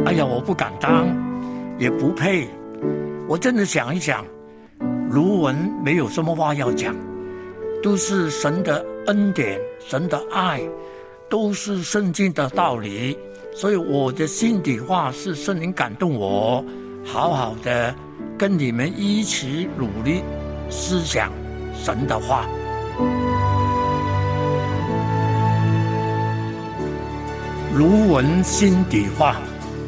哎呀，我不敢当，也不配。我真的想一想，卢文没有什么话要讲，都是神的恩典，神的爱，都是圣经的道理。所以我的心底话是圣灵感动我，好好的跟你们一起努力思想神的话。卢文心底话。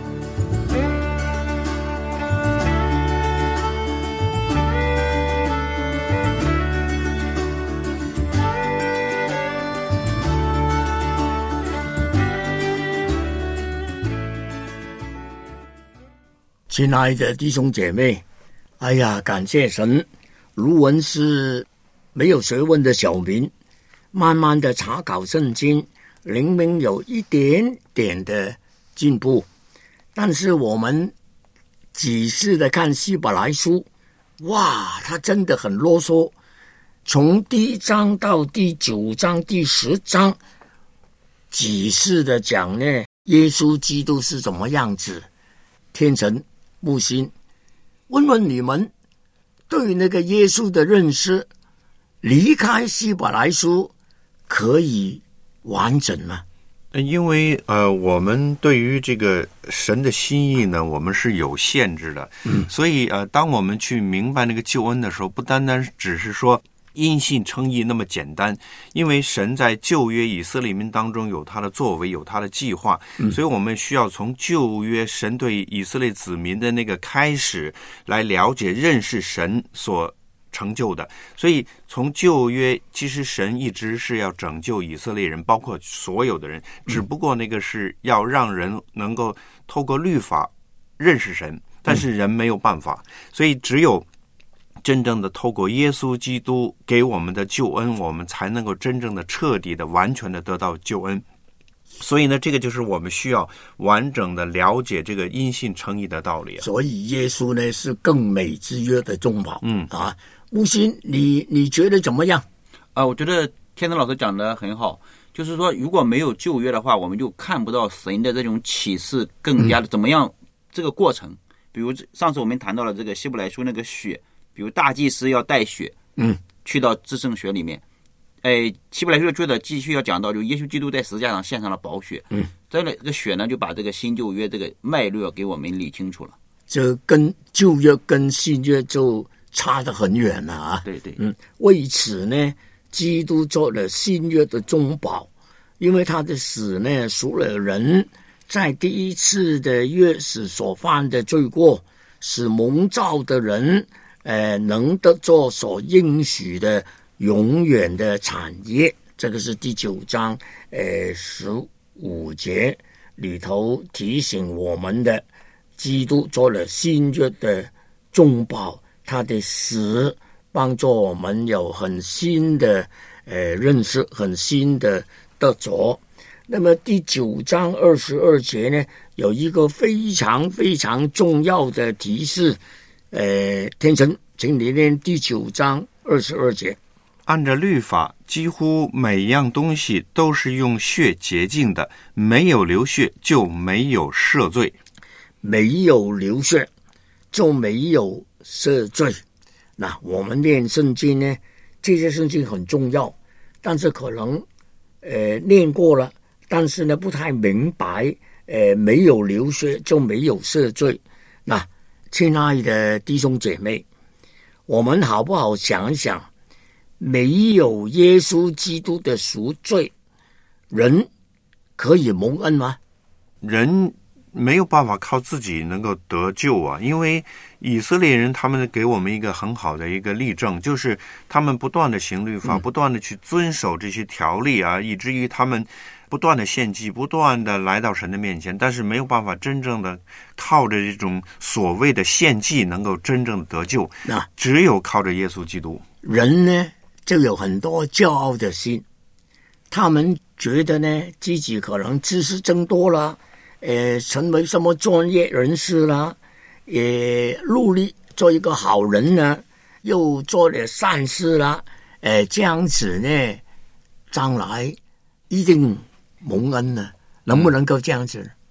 亲爱的弟兄姐妹，哎呀，感谢神，卢文是没有学问的小民，慢慢的查考圣经，灵命有一点点的进步。但是我们仔细的看希伯来书，哇，他真的很啰嗦，从第1章到第9章、第10章，仔细的讲呢，耶稣基督是怎么样子。天神木星，问问你们对那个耶稣的认识，离开希伯来书可以完整吗？ 因为我们对于这个神的心意呢，我们是有限制的，所以当我们去明白那个救恩的时候，不单单只是说因信称义那么简单，因为神在旧约以色列民当中有他的作为，有他的计划，所以我们需要从旧约神对以色列子民的那个开始来了解认识神所成就的。所以从旧约，其实神一直是要拯救以色列人，包括所有的人，只不过那个是要让人能够透过律法认识神，但是人没有办法，所以只有真正的透过耶稣基督给我们的救恩，我们才能够真正的彻底的完全的得到救恩。所以呢，这个就是我们需要完整的了解这个因信称义的道理。 所以耶稣呢是更美之约的中保。木星，你觉得怎么样？ 我觉得天成老师讲的很好，就是说如果没有旧约的话，我们就看不到神的这种启示更加的怎么样这个过程。比如上次我们谈到了这个希伯来书那个血，比如大祭司要带血去到至圣所里面，希伯来书的作者继续要讲到，就耶稣基督在十字架上献上了宝血，这个血呢就把这个新旧约这个脉络给我们理清楚了。 这跟旧约跟新约就差得很远了啊！ 对对， 为此呢，基督做了新约的中保，因为他的死呢，赎了人在第一次的约死所犯的罪过，使蒙召的人能得做所应许的永远的产业。这个是第9章15节里头提醒我们的，基督做了新约的中保，他的死帮助我们有很新的认识，很新的得着。那么第9章22节呢，有一个非常非常重要的提示。天神，请你念第9章22节。 按照律法，几乎每样东西都是用血洁净的，没有流血就没有赦罪。 没有流血就没有赦罪。那我们念圣经呢，这些圣经很重要，但是可能念过了，但是呢不太明白，没有流血就没有赦罪。那亲爱的弟兄姐妹，我们好不好想一想，没有耶稣基督的赎罪，人可以蒙恩吗？ 人没有办法靠自己能够得救啊，因为以色列人他们给我们一个很好的一个例证，就是他们不断的行律法，不断的去遵守这些条例啊，以至于他们不断的献祭，不断的来到神的面前，但是没有办法真正的靠着这种所谓的献祭能够真正的得救，只有靠着耶稣基督。 人呢就有很多骄傲的心，他们觉得呢自己可能知识增多了，成为什么专业人士啦，也努力做一个好人呢，又做了善事啦，这样子呢，将来一定蒙恩呢，能不能够这样子？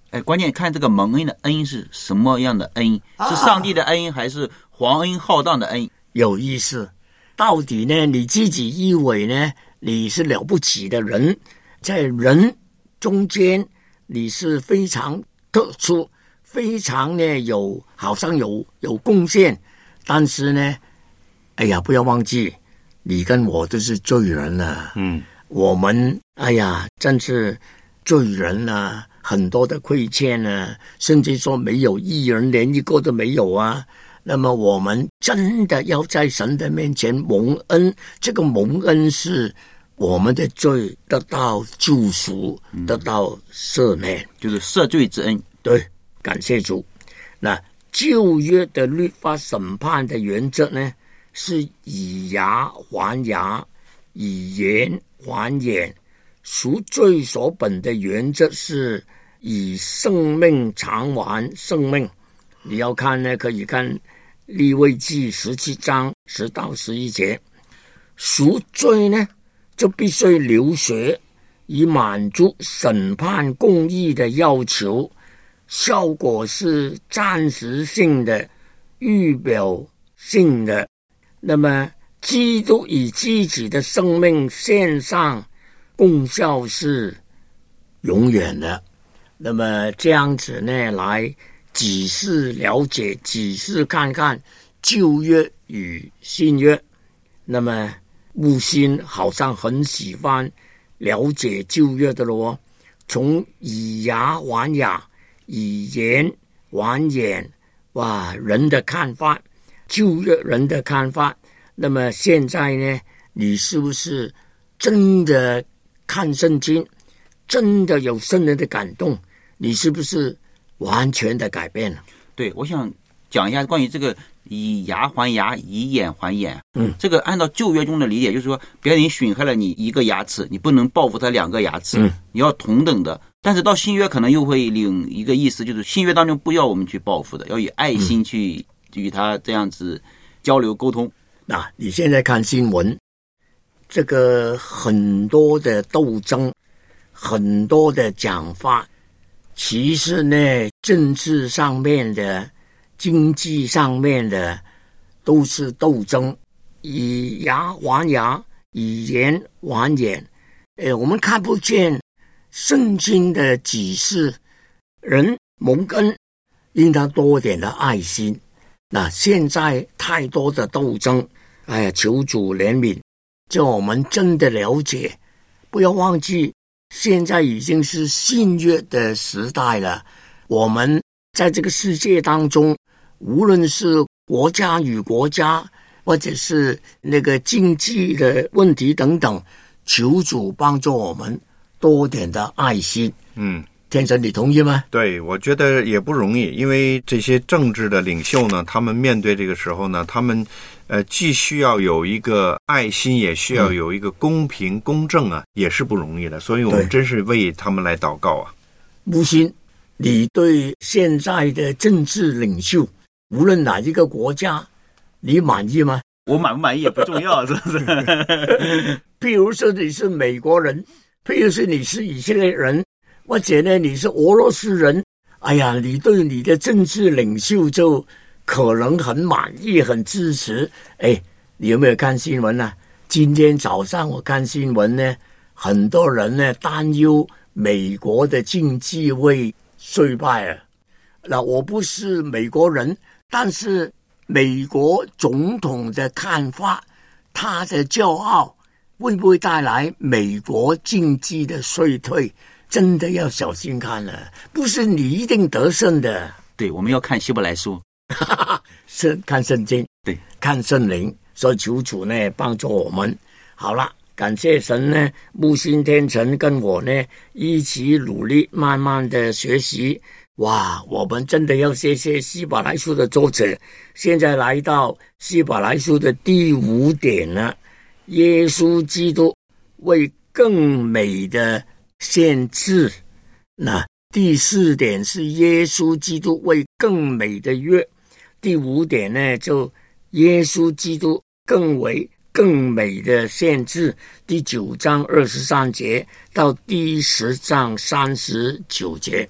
关键看这个蒙恩的恩是什么样的恩，是上帝的恩还是皇恩浩荡的恩？ 有意思，到底呢你自己以为呢你是了不起的人，在人中间你是非常特殊，非常呢好像有贡献，但是呢哎呀不要忘记你跟我都是罪人啊，我们哎呀真是罪人啊，很多的亏欠啊，甚至说没有义人，连一个都没有啊。那么我们真的要在神的面前蒙恩，这个蒙恩是我们的罪得到救赎，得到赦免， 就是赦罪之恩。 对，感谢主。那旧约的律法审判的原则呢，是以牙还牙，以眼还眼。赎罪所本的原则是以生命偿还生命。你要看呢，可以看利未记17章10到11节。赎罪呢，就必须流血，以满足审判公义的要求，效果是暂时性的、预表性的。那么基督以自己的生命献上，功效是永远的。那么这样子呢，来仔细了解，仔细看看旧约与新约。那么木心好像很喜欢了解旧约的咯，从以牙还牙，以眼还眼，哇，人的看法，旧约人的看法。那么现在呢，你是不是真的看圣经，真的有圣人的感动？你是不是完全的改变了？ 对，我想讲一下关于这个以牙还牙，以眼还眼。这个按照旧约中的理解，就是说别人损害了你一个牙齿，你不能报复他2个牙齿，你要同等的。但是到新约可能又会另一个意思，就是新约当中不要我们去报复的，要以爱心去与他这样子交流沟通。 那你现在看新闻，这个很多的斗争，很多的讲法，其实呢，政治上面的、经济上面的，都是斗争，以牙还牙，以眼还眼。我们看不见圣经的指示，人蒙恩应当多点的爱心。那现在太多的斗争，哎呀，求主怜悯，叫我们真的了解，不要忘记现在已经是新约的时代了。我们在这个世界当中，无论是国家与国家，或者是那个经济的问题等等，求主帮助我们多点的爱心。天神，你同意吗？ 对，我觉得也不容易，因为这些政治的领袖呢，他们面对这个时候呢，他们既需要有一个爱心，也需要有一个公平公正啊，也是不容易的。所以我们真是为他们来祷告啊。 木心，你对现在的政治领袖，无论哪一个国家，你满意吗？ 我满不满意也不重要，是不是？ 譬如说你是美国人，譬如说你是以色列人，或者呢你是俄罗斯人，哎呀，你对你的政治领袖就可能很满意，很支持。你有没有看新闻呢？今天早上我看新闻呢，很多人呢担忧美国的经济会衰败了。那我不是美国人，但是美国总统的看法，他的骄傲会不会带来美国经济的衰退？真的要小心看了，不是你一定得胜的。 对，我们要看希伯来书， 是看圣经， 对， 看圣灵，所以求主呢帮助我们。好了，感谢神呢，木星天成跟我呢一起努力，慢慢的学习。哇，我们真的要谢谢希伯来书的作者。现在来到希伯来书的第5点了，耶稣基督为更美的献祭。那第4点是耶稣基督为更美的约。第5点呢，就耶稣基督更美的献祭。第9章23节到第10章39节。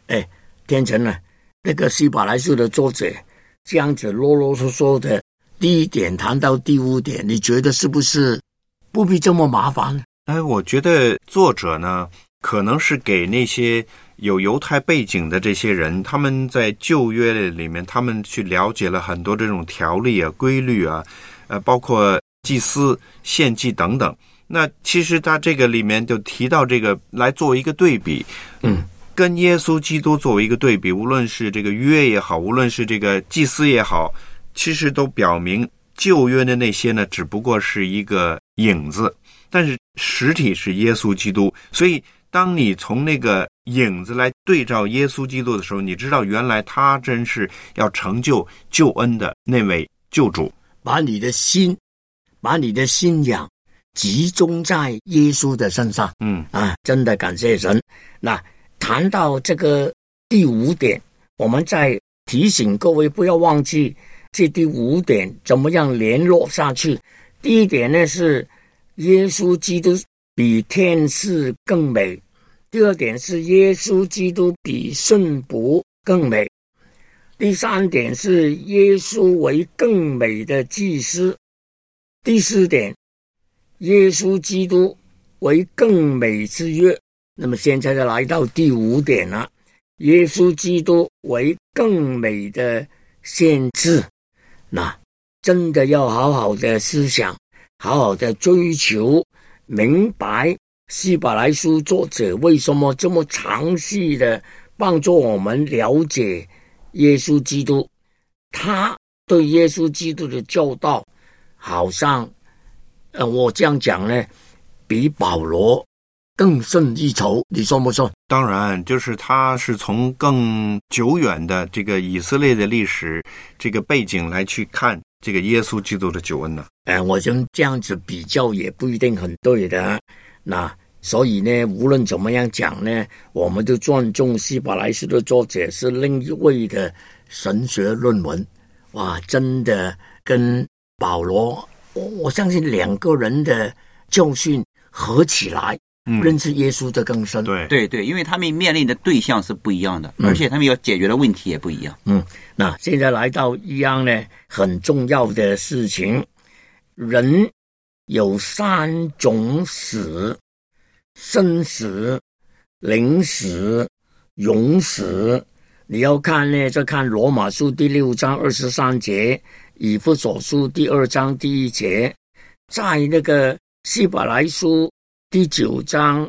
天成呢，那个希伯来书的作者这样子啰啰嗦嗦的，第一点谈到第五点，你觉得是不是不必这么麻烦呢？ 我觉得作者呢，可能是给那些有犹太背景的这些人，他们在旧约里面，他们去了解了很多这种条例啊、规律啊，包括祭司、献祭等等。那其实他这个里面就提到这个来作为一个对比，跟耶稣基督作为一个对比，无论是这个约也好，无论是这个祭司也好，其实都表明旧约的那些呢，只不过是一个影子，但是实体是耶稣基督。所以当你从那个影子来对照耶稣基督的时候，你知道原来他真是要成就救恩的那位救主。 把你的信仰集中在耶稣的身上。真的感谢神。那谈到这个第五点，我们再提醒各位不要忘记这第五点怎么样联络下去。第一点呢是耶稣基督比天使更美，第二点是耶稣基督比圣仆更美，第三点是耶稣为更美的祭司，第四点耶稣基督为更美之约。那么现在就来到第五点了，耶稣基督为更美的先知。那真的要好好的思想，好好的追求，明白希伯来书作者为什么这么详细的帮助我们了解耶稣基督。他对耶稣基督的教导好像我这样讲呢，比保罗更胜一筹，你说不说？ 当然，就是他是从更久远的这个以色列的历史这个背景来去看这个耶稣基督的救恩呢。 我觉得这样子比较也不一定很对的。那所以呢，无论怎么样讲呢，我们都尊重希伯来书的作者是另一位的神学论文。哇，真的跟保罗，我相信两个人的教训合起来，认识耶稣的更深。 对，因为他们面临的对象是不一样的，而且他们要解决的问题也不一样。 那现在来到一样呢很重要的事情，人有三种死：生死、灵死、永死。你要看呢，就看罗马书第6章23节，以弗所书第2章第1节，在那个希伯来书第9章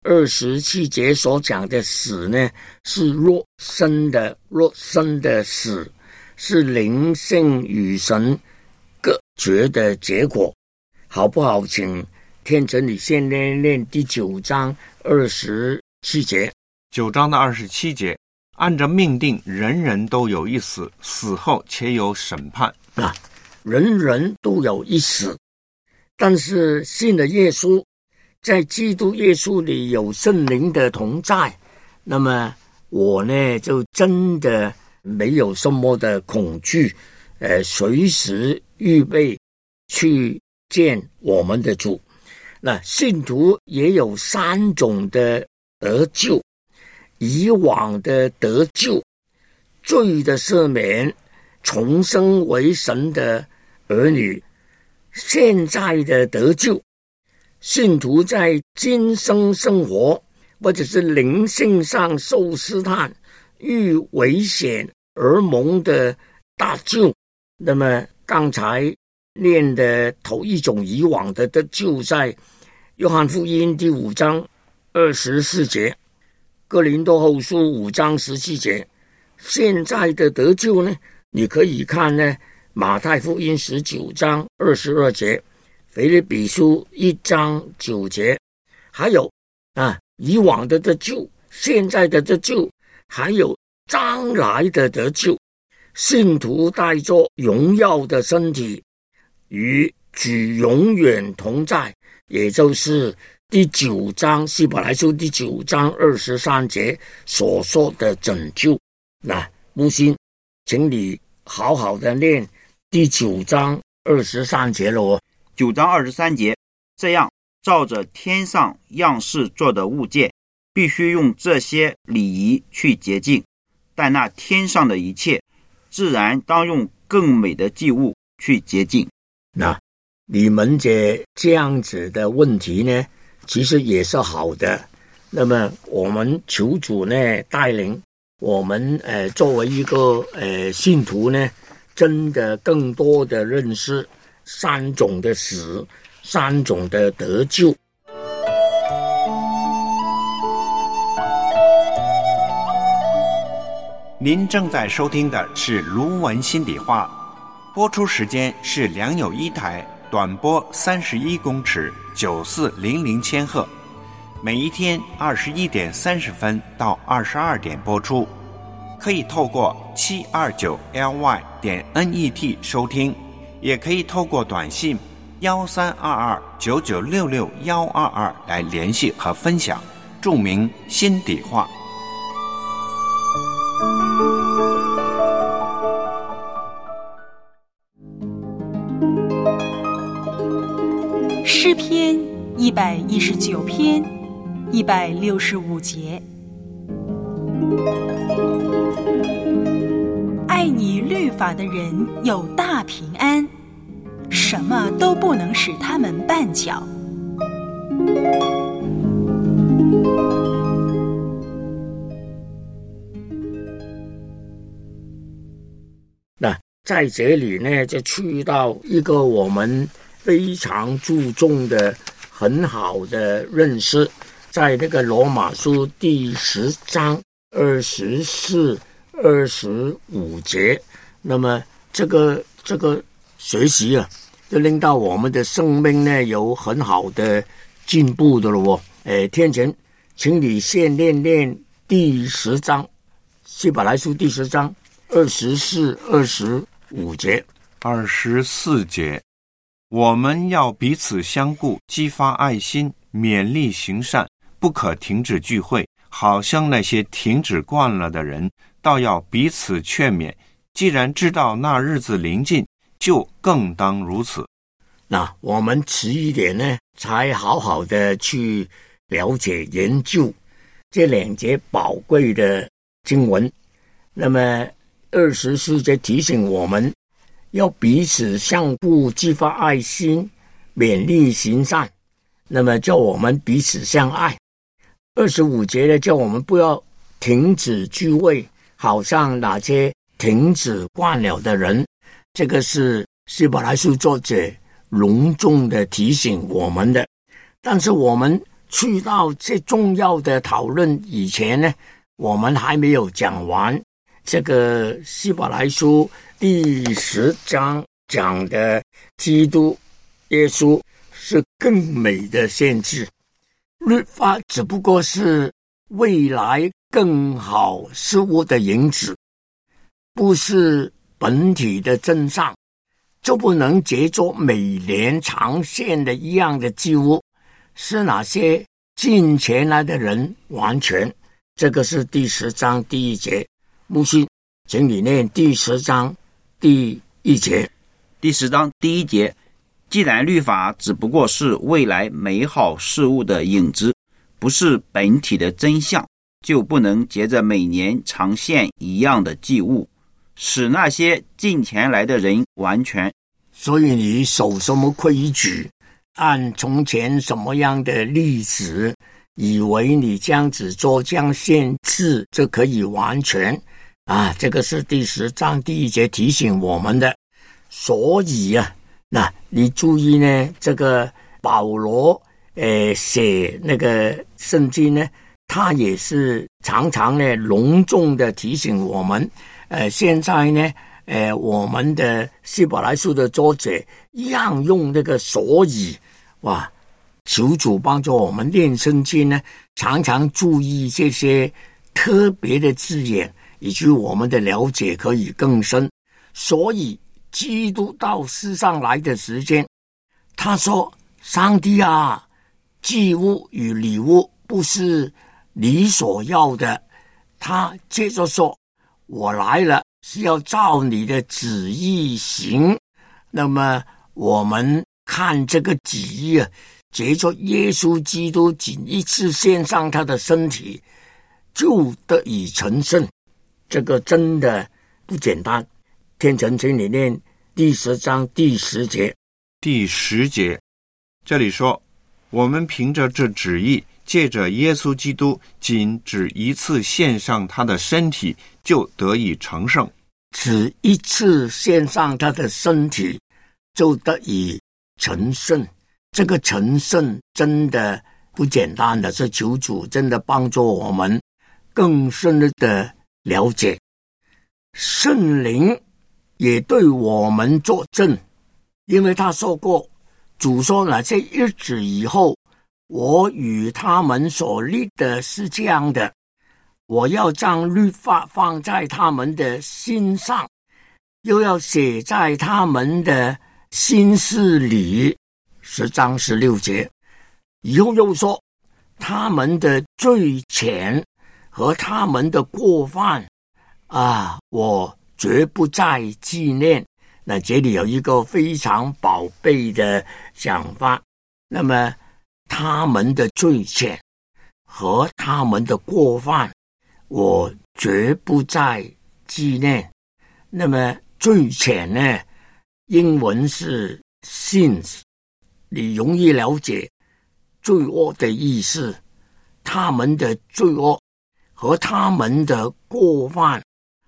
27节所讲的死呢，是肉身的死，是灵性与神隔绝的结果。好不好？请天成你先念第9章27节。 9章的27节，按着命定，人人都有一死，死后且有审判。 人人都有一死，但是信了耶稣，在基督耶稣里有圣灵的同在，那么我呢就真的没有什么的恐惧，随时预备去见我们的主。那信徒也有3种的得救：以往的得救，罪的赦免，重生为神的儿女；现在的得救，信徒在今生生活或者是灵性上受试探，遇危险而蒙的大救。那么刚才念的头一种以往的得救，在约翰福音第5章24节，哥林多后书5章17节。现在的得救呢，你可以看呢马太福音19章22节，腓立比书1章9节，还有以往的得救，现在的得救，还有将来的得救。信徒带着荣耀的身体，与主永远同在，也就是第9章希伯来书第9章23节所说的拯救。那木心，请你好好的念第9章23节了。 9章23节，这样照着天上样式做的物件， 必须用这些礼仪去洁净，但那天上的一切，自然当用更美的祭物去洁净。 那你们这样子的问题呢，其实也是好的。那么我们求主呢带领我们作为一个信徒呢，真的更多的认识三种的死，三种的得救。 您正在收听的是卢文心底话，播出时间是良友一台，短波31公尺，9400千赫，每一天21点30分到22点播出。可以透过729ly.net 收听，也可以透过短信132299662122来联系和分享，注明心底话。 诗篇119篇165节，爱你律法的人有大平安，什么都不能使他们绊脚。 那在这里呢，就去到一个我们非常注重的很好的认识，在那个罗马书第10章24、25节。那么这个学习啊，就令到我们的生命呢有很好的进步的了天前，请你先念第10章，希伯来书第10章24、25节。 24节，我们要彼此相顾，激发爱心，勉励行善，不可停止聚会，好像那些停止惯了的人，倒要彼此劝勉。既然知道那日子临近，就更当如此。 那我们迟一点呢，才好好的去了解研究这2节宝贵的经文。那么24节提醒我们要彼此相顾，激发爱心，勉励行善，那么叫我们彼此相爱。25节呢，叫我们不要停止聚会，好像那些停止惯了的人。这个是希伯来书作者隆重的提醒我们的。但是我们去到这重要的讨论以前呢，我们还没有讲完这个希伯来书第10章讲的基督耶稣是更美的先知。律法只不过是未来更好事物的影子，不是本体的真相，就不能结作每年长线的一样的祭物，是哪些近前来的人完全。这个是第10章第1节。木星，请你念第10章第1节。 第10章第1节，既然律法只不过是未来美好事物的影子，不是本体的真相，就不能结着每年长线一样的祭物，使那些近前来的人完全。 所以你守什么规矩，按从前什么样的例子，以为你这样子做，这样限制就可以完全啊？这个是第10章第1节提醒我们的。所以啊，那你注意呢，这个保罗写那个圣经呢，他也是常常呢隆重的提醒我们。现在呢我们的希伯来书的作者一样用那个所以，哇，求主帮助我们念圣经呢，常常注意这些特别的字眼，以及我们的了解可以更深。所以基督到世上来的时间，他说，上帝啊，祭物与礼物不是你所要的。他接着说，我来了是要照你的旨意行。那么我们看这个旨意啊， 借着耶稣基督仅一次献上他的身体，就得以成圣。这个真的不简单。天成经里面第10章第10节， 第10节这里说，我们凭着这旨意，借着耶稣基督仅只一次献上他的身体，就得以成圣。 只一次献上他的身体，就得以成圣。这个成圣真的不简单的，是求主真的帮助我们更深的了解。圣灵也对我们作证，因为他说过，主说了，这日子以后，我与他们所立的是这样的，我要将律法放在他们的心上，又要写在他们的心思里。10章16节，以后又说，他们的罪愆和他们的过犯我绝不再纪念。那这里有一个非常宝贝的讲法，那么他们的罪愆和他们的过犯，我绝不再纪念。那么罪愆呢，英文是 sins， 你容易了解罪恶的意思。他们的罪恶和他们的过犯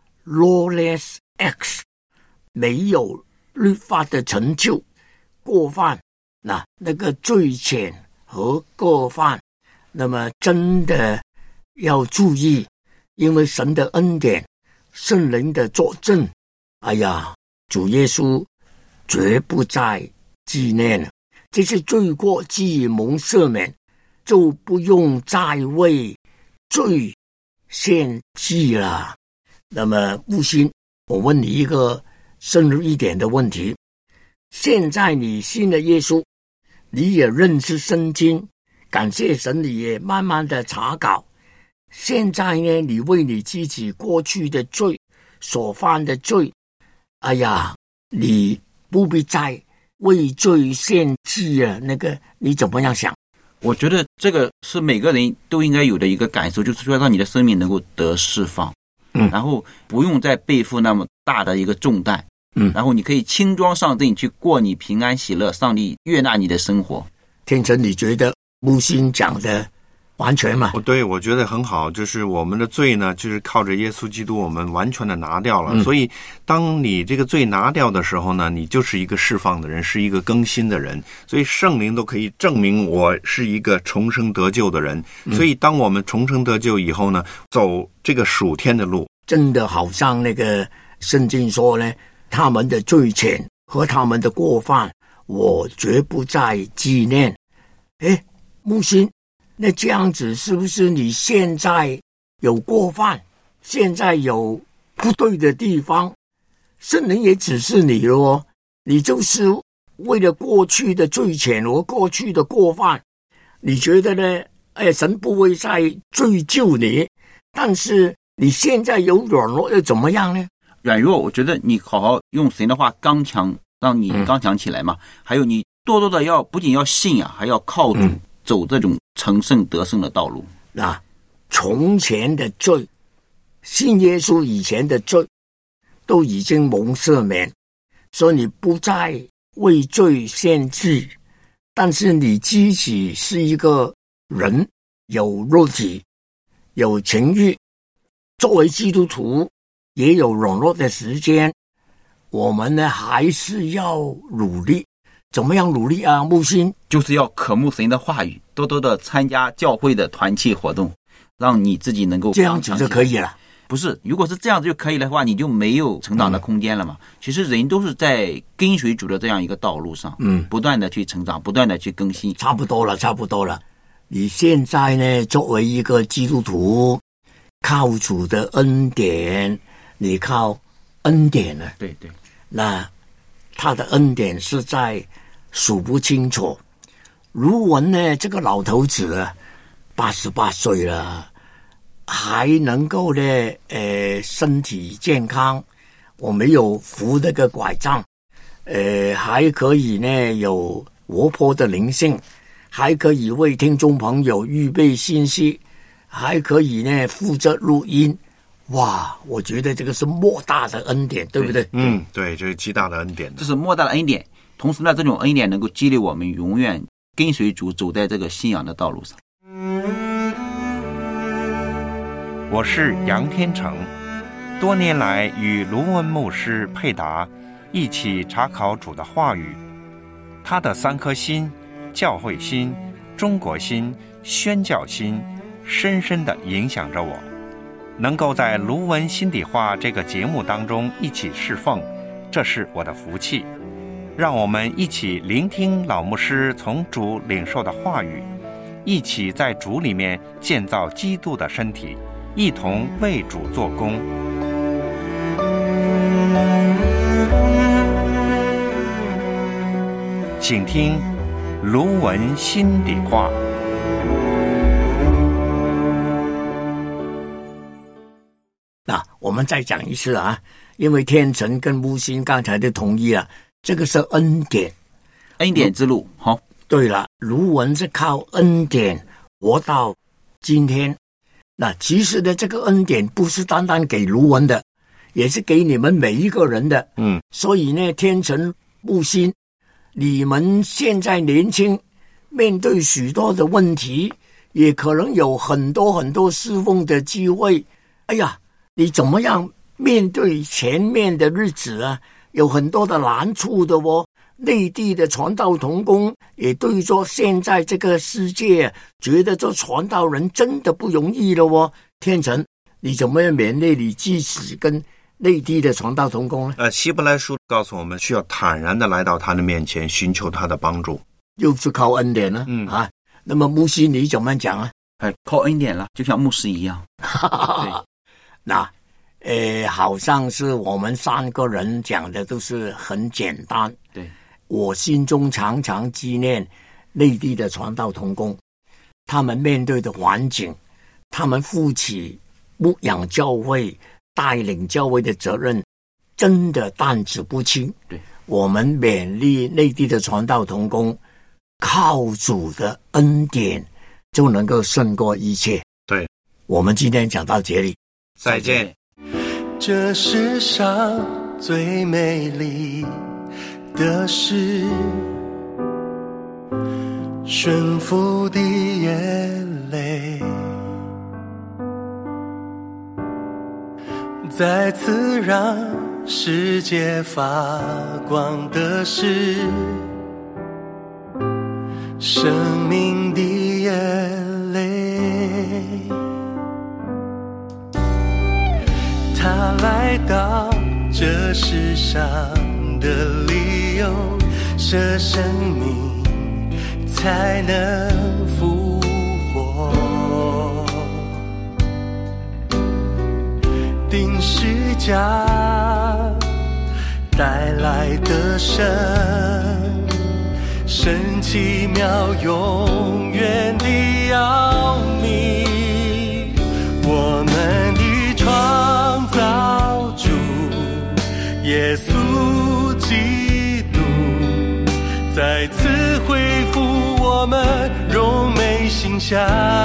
lawless acts， 没有律法的成就，过犯那个罪愆和过犯，那么真的要注意，因为神的恩典，圣灵的作证，主耶稣绝不再纪念了。这些罪过既蒙赦免，就不用再为罪献祭了。那么木星，我问你一个深入一点的问题，现在你信了耶稣，你也认识圣经，感谢神，你也慢慢的查稿，现在呢，你为你自己过去的罪所犯的罪，你不必再为罪献祭了，那个你怎么样想？ 我觉得这个是每个人都应该有的一个感受，就是说让你的生命能够得释放，然后不用再背负那么大的一个重担，然后你可以轻装上阵去过你平安喜乐，上帝悦纳你的生活。 天成，你觉得木星讲的完全吗？ 对，我觉得很好，就是我们的罪呢，就是靠着耶稣基督我们完全的拿掉了，所以当你这个罪拿掉的时候呢，你就是一个释放的人，是一个更新的人，所以圣灵都可以证明我是一个重生得救的人，所以当我们重生得救以后呢，走这个属天的路， 真的好像那个圣经说呢，他们的罪愆和他们的过犯，我绝不再纪念。木星，那这样子是不是你现在有过犯，现在有不对的地方，圣灵也指示你了你就是为了过去的罪愆和过去的过犯，你觉得呢？神不会再追究你，但是你现在有软弱又怎么样呢？ 软弱，我觉得你好好用神的话刚强，让你刚强起来嘛。还有你多多的不仅要信还要靠主，走这种成圣得胜的道路。 从前的罪，信耶稣以前的罪，都已经蒙赦免，所以你不再为罪献祭。但是你自己是一个人，有肉体，有情欲，作为基督徒也有软弱的时间，我们呢还是要努力。怎么样努力啊？木星就是要渴慕神的话语，多多的参加教会的团契活动，让你自己能够这样子就可以了。 不是，如果是这样子就可以的话，你就没有成长的空间了嘛。其实人都是在跟随主的这样一个道路上，不断的去成长，不断的去更新。 差不多了。你现在呢，作为一个基督徒，靠主的恩典，你靠恩典呢？ 对， 那他的恩典是在数不清楚。卢文呢，这个老头子88岁了，还能够呢身体健康，我没有扶那个拐杖，还可以呢有活泼的灵性， 还可以为听众朋友预备信息，还可以呢负责录音。哇，我觉得这个是莫大的恩典，对不对？ 对，这是极大的恩典的。 这是莫大的恩典。同时呢，这种恩典能够激励我们永远跟随主，走在这个信仰的道路上。 我是杨天成，多年来与卢文牧师配搭，一起查考主的话语。他的3颗心，教会心、中国心、宣教心，深深地影响着我。能够在卢文心底话这个节目当中一起侍奉，这是我的福气。让我们一起聆听老牧师从主领受的话语，一起在主里面建造基督的身体，一同为主做工。请听卢文心底话。 那我们再讲一次啊，因为天成跟木星刚才都同意了，这个是恩典， 恩典之路。好， 对了，卢文是靠恩典活到今天。那其实的这个恩典不是单单给卢文的，也是给你们每一个人的。所以呢，天成木星，你们现在年轻，面对许多的问题，也可能有很多侍奉的机会。哎呀，你怎么样面对前面的日子啊？有很多的难处的哦。内地的传道同工也对着现在这个世界，觉得这传道人真的不容易了哦。天成，你怎么样勉励你自己跟内地的传道同工呢？ 希伯来书告诉我们，需要坦然的来到他的面前，寻求他的帮助， 又是靠恩典呢。那么木星你怎么讲啊？ 靠恩典了，就像牧师一样。 那好像是我们3个人讲的都是很简单。 对，我心中常常纪念内地的传道同工，他们面对的环境，他们负起牧养教会、带领教会的责任，真的担子不轻。 对， 我们勉励内地的传道同工，靠主的恩典就能够胜过一切。 对， 我们今天讲到这里， 再见。 这世上最美丽的事，顺服的眼泪，再次让世界发光的是生命的眼泪。他来到这世上的理由，是生命才能复活，钉十架带来的神奇妙永远的奥秘，我们的创造主耶稣基督再次恢复我们荣美形象，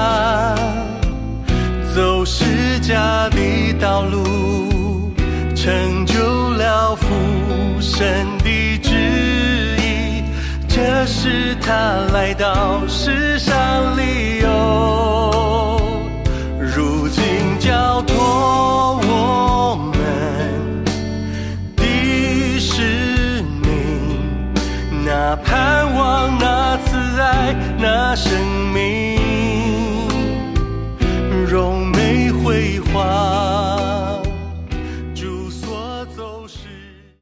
走十架的道路，成就了父神的旨意，这是他来到世上理由。如今将